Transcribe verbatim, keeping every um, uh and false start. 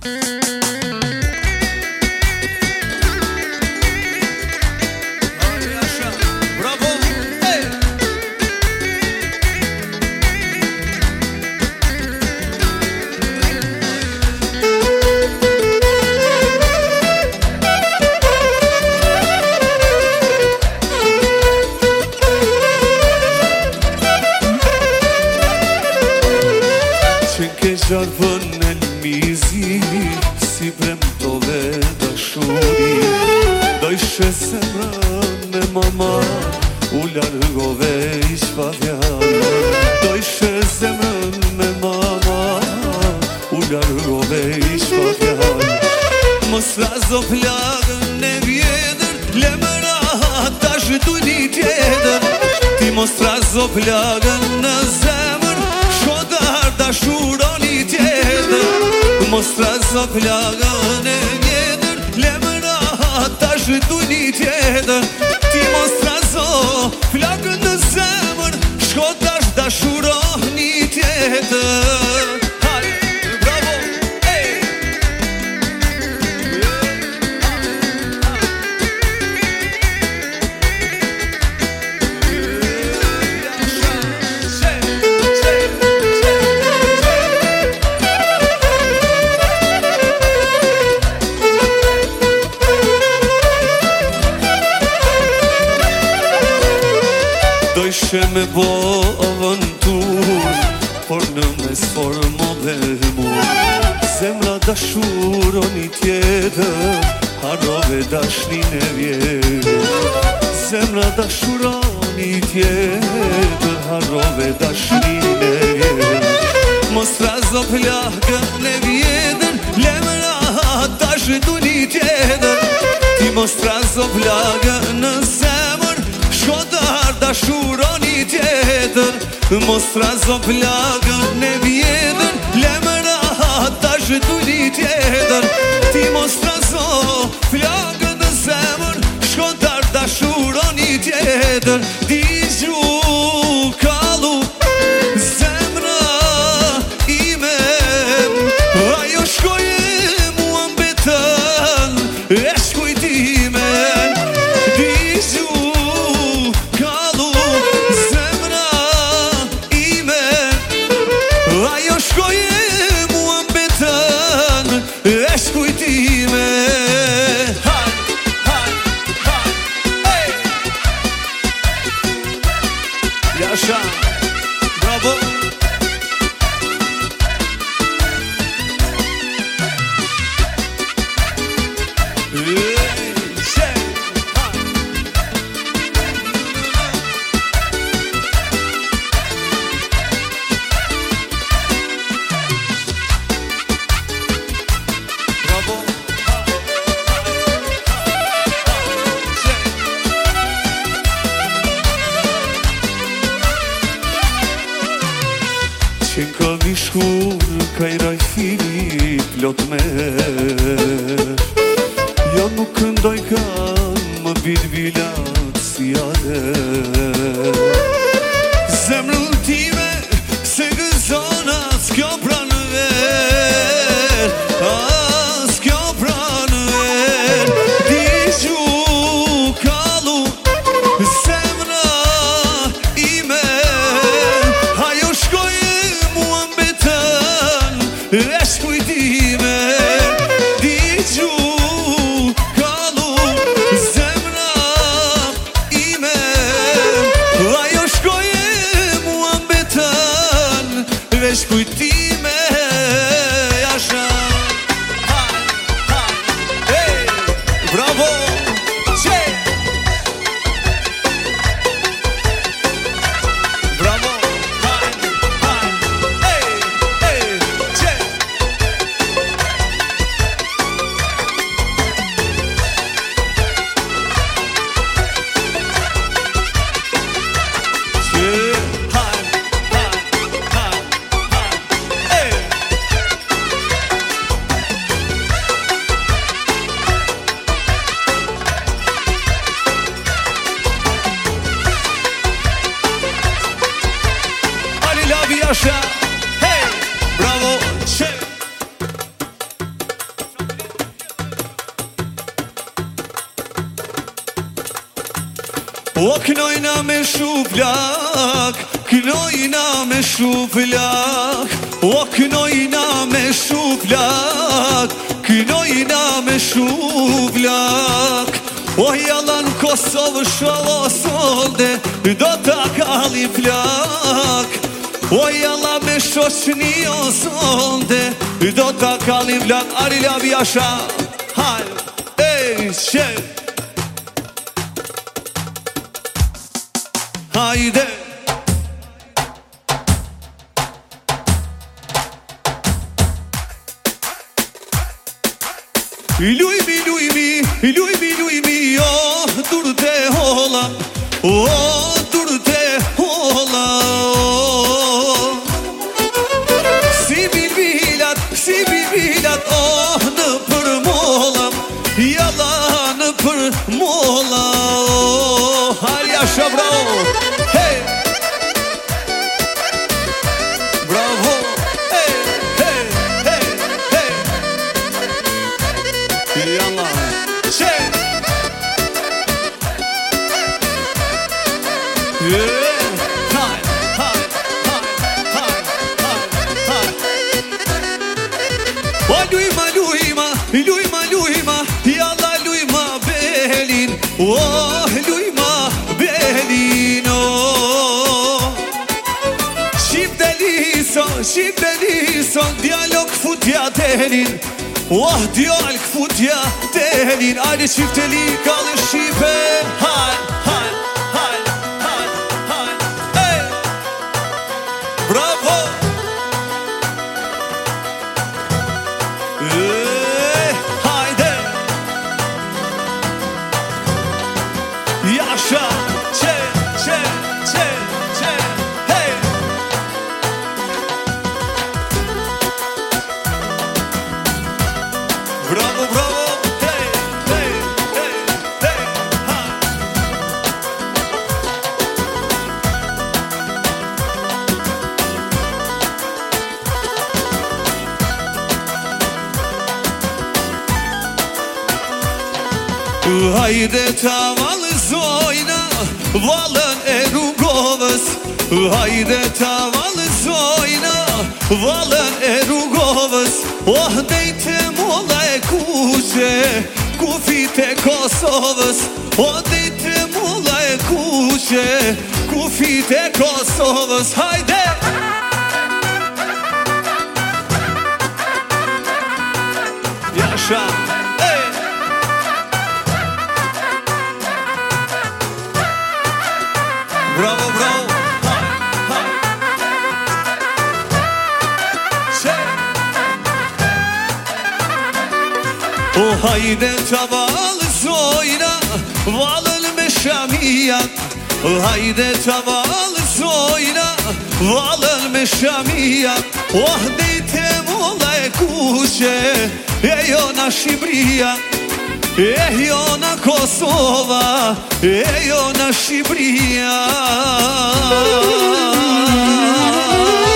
Gjarvën e lmizi, si premtove dashuri. Do ishe zemrën me mama, u largove i shpavjallë. Do ishe zemrën me mama, u largove i shpavjallë. Mos razo plagën e vjetër, lemëra tash du një tjetër. Ti mos razo plagën në zemër, shodar dashuroni tjetër. Mos razo plagën e vjetër, lemëra tash du një tjetër. Ti mos razo plagën në zemër, shodar dashuroni tjetër. Dojshe me bo avantur, por në mes formove mur. Zemra dashuroni tjetër, harrove dashnin e vjetër. Zemra dashuroni tjetër, harrove dashnin e vjetër. Mos razo plagën e vjetër, lemra tash du një tjetër. Ti mos razo plagën në zemër, shodar dashuroni tjetër. Mos razo plagën e vjetër, lemëra tash du një tjetër. Ti mos razo plagën në zemër, shodar dashuroni tjetër. Di zhu kalu zemra ime, ajo shkoje mua mbetën e shkujtime. Di zhu Jasha, bravo. Qenë ka vishkur, ka i raj fili plot me. Jo nuk këndoj kanë më bilbilat si ade. Zemrën time se gëzonat s'kjo pranë ver, a s'kjo pranë ver. Di gju kalu zemra ime, ajo shkoj e shkujtime. Di gju kalu zemra ime, ajo shkoje mua mbetën e shkujtime. Jasha, hey, bravo. Jasha, hey, bravo, che. O knojna me shuplak, knojna me shuplak, o knojna me shuplak, knojna me shuplak. O jalan Kosovë sholo solde, do ta kalli plak. O jala me shoqni o solde, do ta kalli plak. Arila vjasha, hajde, ej, qe Hajde Lujmi, lujmi, lujmi, lujmi, oh, durte hola, oh, durte hola, oh. Si bilbilat, si bilbilat, oh, në për mola, jalla në për mola, oh. Halja shë bravo, hey. Bravo, hey, hey, hey, hey. Yalla, şey. Yeah, hay, hay, hay, hay, hay, hay. O lujma, lujma, lujma, lujma, yalla lujma belin, oh, lujma belin, oh. Shqip delison, shqip delison, dialog futja telin. Oh, djallë këfutja telin, ajde qifteli kallë Shqipe. Haj, haj, haj, haj, haj, ej. Bravo. Ej, hajde. Jasha, qe, qe, qe, qe, hej. Bravo, bravo, hey, hey, hey, hey, ha. Hajde ta valëzojna valën e rrugovës. Hajde ta valëzojna valën e rrugovës. Oh, dejte molla e kuqe, kufit e Kosovës. Oh, dejte molla e kuqe, kufit e Kosovës. Hajde! Jasha, ej! Bravo, bravo! Haj, haj! Qe! O hajde ta valëzojna valën me shamijat. Hajde ta valëzojna valën me shamijat. Oh, dejte molla e kuqe, e jona Shqipëria, e jona Kosova, e jona Shqipëria.